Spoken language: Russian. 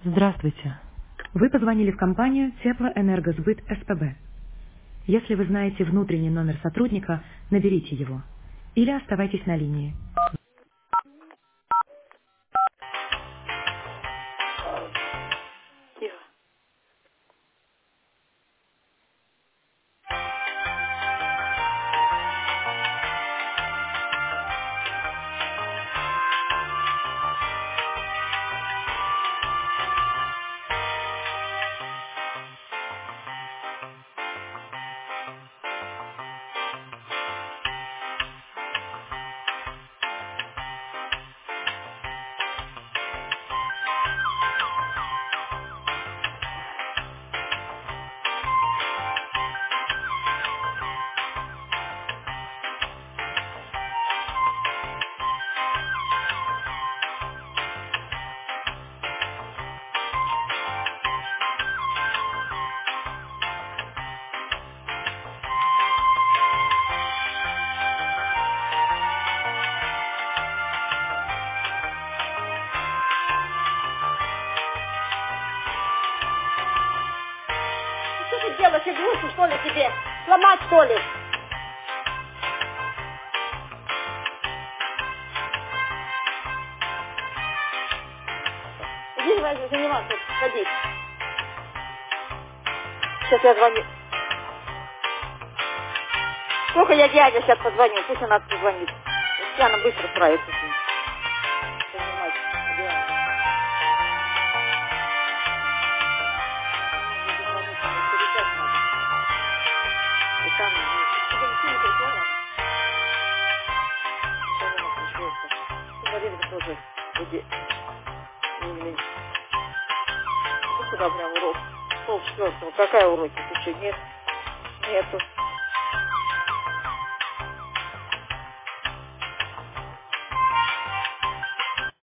Здравствуйте. Вы позвонили в компанию Теплоэнергосбыт СПБ. Если вы знаете внутренний номер сотрудника, наберите его. Или оставайтесь на линии. Тихо. Что ты делаешь, игрушку, что ли, тебе? Сломать, что ли? Иди давай заниматься, садись. Сейчас я звоню. Сколько я дядя сейчас позвоню, пусть она позвонит. Пусть она быстро справится с ним. Занимайся делами. Перестать надо. И там, тебе ничего не прислала? Что она пришлется? Валерка тоже иди. Куда прям урок? 3:30. Какая уроки? Ты что, нет? Нету.